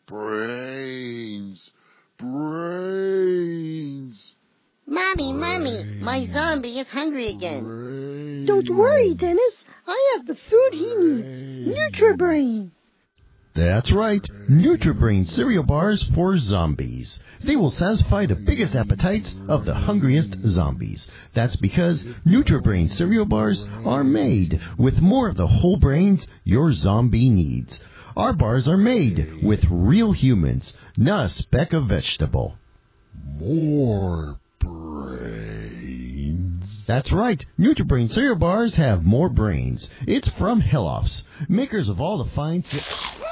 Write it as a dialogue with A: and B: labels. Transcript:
A: Brains. Brains.
B: Mommy, my zombie is hungry again.
A: Brains.
C: Don't worry, Dennis. I have the food he needs. NutriBrain.
D: That's right, NutriBrain cereal bars for zombies. They will satisfy the biggest appetites of the hungriest zombies. That's because NutriBrain cereal bars are made with more of the whole brains your zombie needs. Our bars are made with real humans, not a speck of vegetable.
A: More brains.
D: That's right. NutriBrain cereal bars have more brains. It's from Helloffs, makers of all the fine...